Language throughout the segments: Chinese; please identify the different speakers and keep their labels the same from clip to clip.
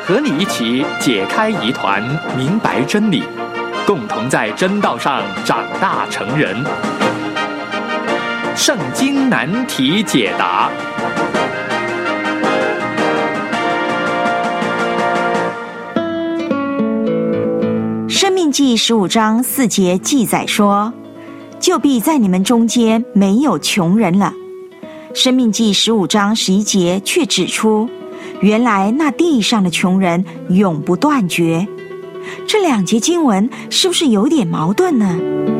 Speaker 1: 和你一起解开疑团，明白真理，共同在真道上长大成人。圣经难题解答。
Speaker 2: 申命记15章4节记载说，就必在你们中间没有穷人了。申命记15章11节却指出，原来那地上的穷人永不断绝。这两节经文是不是有点矛盾呢？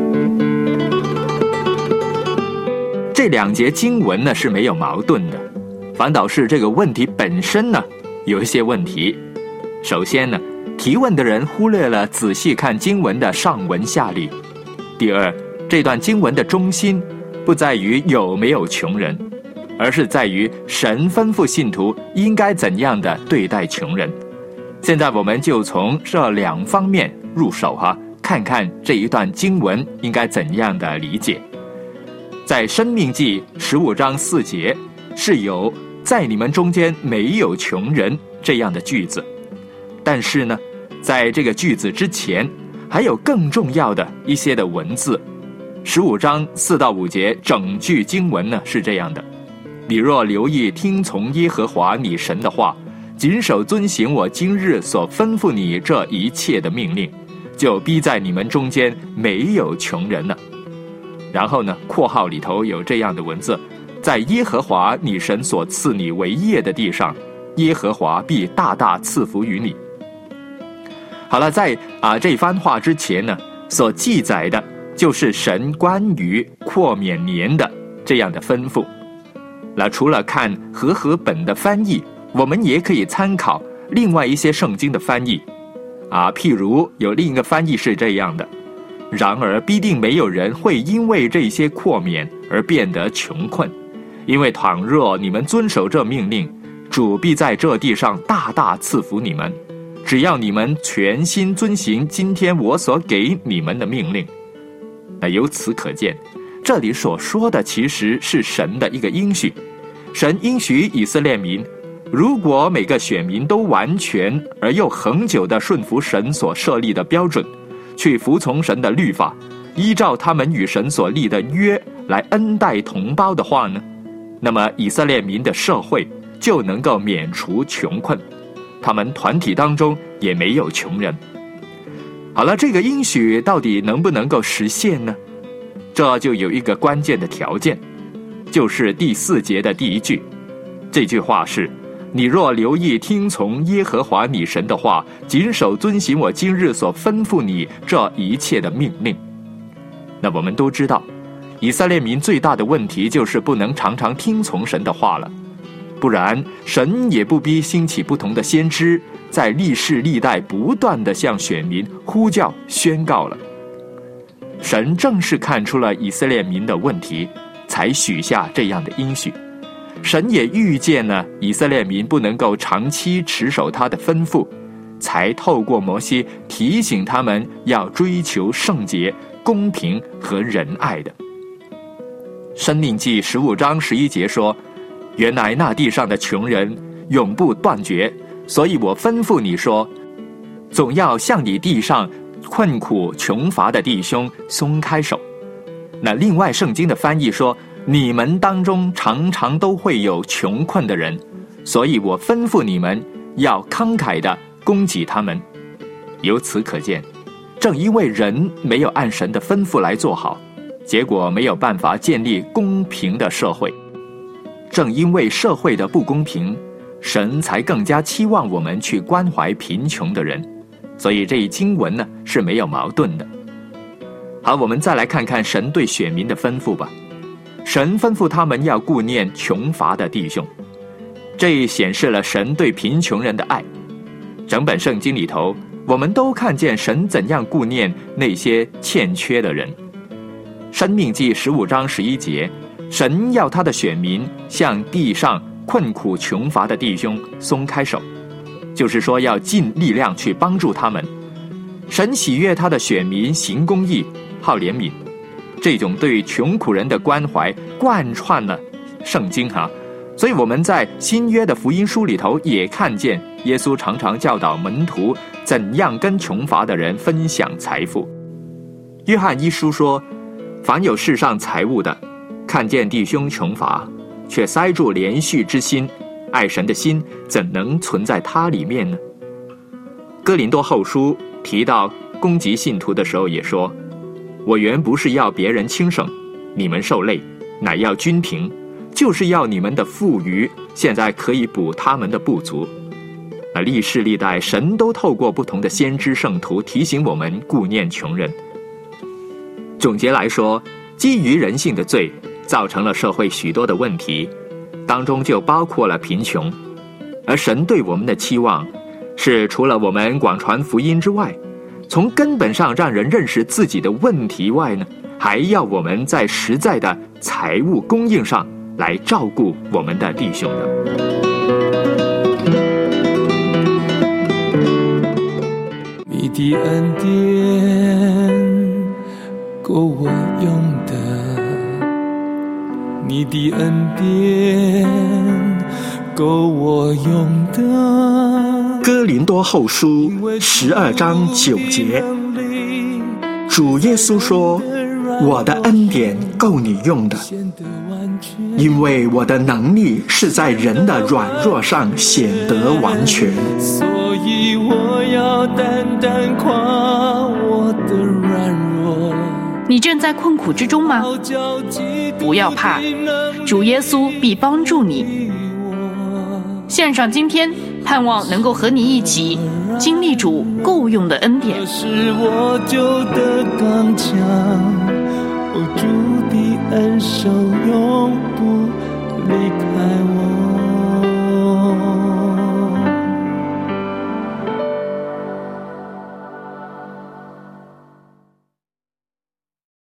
Speaker 1: 这两节经文呢是没有矛盾的，反倒是这个问题本身呢有一些问题。首先呢，提问的人忽略了仔细看经文的上文下理。第二，这段经文的中心不在于有没有穷人，而是在于神吩咐信徒应该怎样的对待穷人。现在我们就从这两方面入手看看这一段经文应该怎样的理解。在申命记15章4节是有在你们中间没有穷人这样的句子，但是呢，在这个句子之前还有更重要的一些的文字。15章4到5节整句经文呢是这样的：你若留意听从耶和华你神的话，谨守遵行我今日所吩咐你这一切的命令，就必在你们中间没有穷人了。然后呢，括号里头有这样的文字：在耶和华你神所赐你为业的地上，耶和华必大大赐福于你。好了，在这番话之前呢，所记载的就是神关于扩免年的这样的吩咐。那除了看和合本的翻译，我们也可以参考另外一些圣经的翻译譬如有另一个翻译是这样的：然而必定没有人会因为这些扩免而变得穷困，因为倘若你们遵守这命令，主必在这地上大大赐福你们，只要你们全心遵行今天我所给你们的命令。那由此可见，这里所说的其实是神的一个应许。神应许以色列民，如果每个选民都完全而又恒久地顺服神所设立的标准，去服从神的律法，依照他们与神所立的约来恩待同胞的话呢，那么以色列民的社会就能够免除穷困，他们团体当中也没有穷人。好了，这个应许到底能不能够实现呢？这就有一个关键的条件，就是第4节的第一句。这句话是：你若留意听从耶和华你神的话，谨守遵行我今日所吩咐你这一切的命令。那我们都知道，以色列民最大的问题就是不能常常听从神的话了，不然神也不必兴起不同的先知，在历世历代不断地向选民呼叫宣告了。神正是看出了以色列民的问题，才许下这样的应许。神也预见了以色列民不能够长期持守他的吩咐，才透过摩西提醒他们要追求圣洁、公平和仁爱的。申命记15章11节说，原来那地上的穷人永不断绝，所以我吩咐你说，总要向你地上困苦穷乏的弟兄松开手。那另外圣经的翻译说，你们当中常常都会有穷困的人，所以我吩咐你们要慷慨地供给他们。由此可见，正因为人没有按神的吩咐来做好，结果没有办法建立公平的社会。正因为社会的不公平，神才更加期望我们去关怀贫穷的人。所以这一经文呢是没有矛盾的。好，我们再来看看神对选民的吩咐吧。神吩咐他们要顾念穷乏的弟兄，这显示了神对贫穷人的爱。整本圣经里头，我们都看见神怎样顾念那些欠缺的人。申命记15章11节，神要他的选民向地上困苦穷乏的弟兄松开手，就是说要尽力量去帮助他们。神喜悦他的选民行公义、好怜悯，这种对穷苦人的关怀贯穿了圣经所以我们在新约的福音书里头也看见耶稣常常教导门徒怎样跟穷乏的人分享财富。约翰一书说，凡有世上财物的，看见弟兄穷乏，却塞住怜恤之心，爱神的心怎能存在他里面呢？哥林多后书提到攻击信徒的时候也说，我原不是要别人轻省，你们受累，乃要均平，就是要你们的富余现在可以补他们的不足。历世历代神都透过不同的先知圣徒提醒我们顾念穷人。总结来说，基于人性的罪造成了社会许多的问题，当中就包括了贫穷。而神对我们的期望是，除了我们广传福音之外，从根本上让人认识自己的问题外呢，还要我们在实在的财物供应上来照顾我们的弟兄的。
Speaker 3: 你的恩典够我用的，你的恩典够我用的。
Speaker 4: 哥林多后书12章9节，主耶稣说，我的恩典够你用的，因为我的能力是在人的软弱上显得完全。
Speaker 3: 所以我要单单夸我的软弱。
Speaker 5: 你正在困苦之中吗？不要怕，主耶稣必帮助你。献上今天，盼望能够和你一起经历主够用的恩典。
Speaker 3: 这是我救的刚强，主的恩手永不离开我。